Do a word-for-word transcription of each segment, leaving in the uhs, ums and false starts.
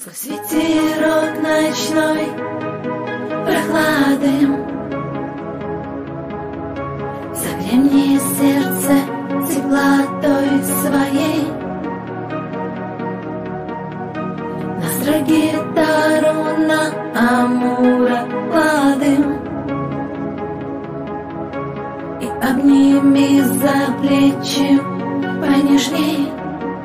Сквозь ветерок ночной прохлады согрей мне сердце теплотой своей. Настрой гитару на амура ладым и обними за плечи понежней.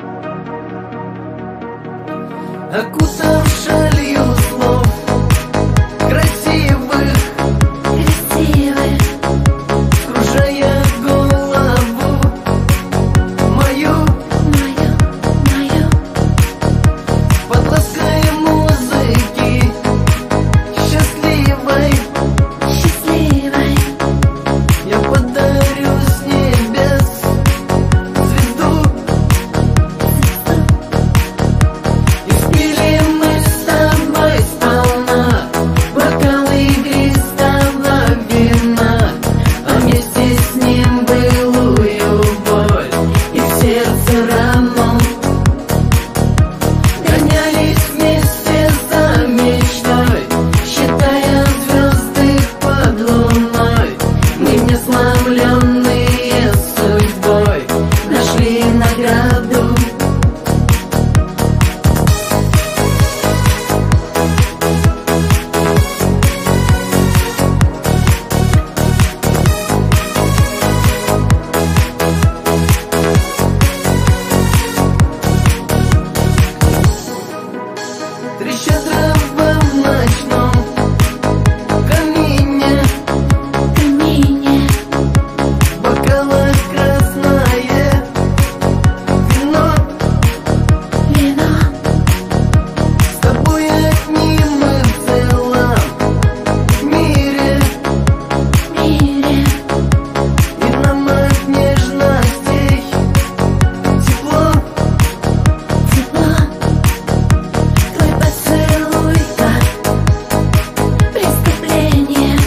Окутав шалью слов красивых, красивых, кружая голову мою, мою, мою, под лаской музыки счастливой, счастливой, я подарю с небес звезду. И спили мы с тобой сполна бокалы игристого вина, а вместе с ним былую боль и в сердце рану. Гонялись вместе за мечтой, считая звезды под луной. Мы, несломленные судьбой, нашли награду. Трещат дрова в ночном камине, камине, в бокалах красное вино. вино, С тобой одним мы в целом мире, мире, и нам от нежностей тепло. тепло. Твой поцелуй как преступление,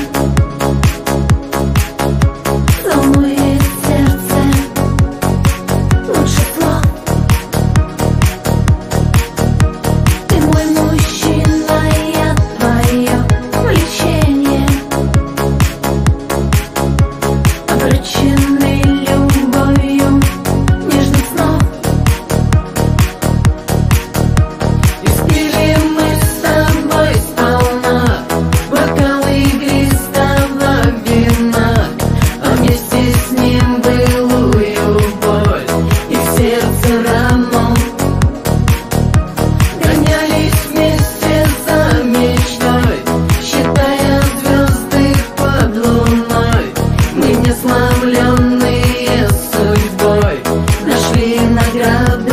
волнует сердце лучше слов. Ты мой мужчина, я твое влечение, обрученный любовью нежных снов. И спили мы с тобой сполна бокалы игристого вина, а вместе с ним былую боль и в сердце рану. Гонялись вместе за мечтой, считая звезды под луной. Мы, несломленные судьбой, нашли награду.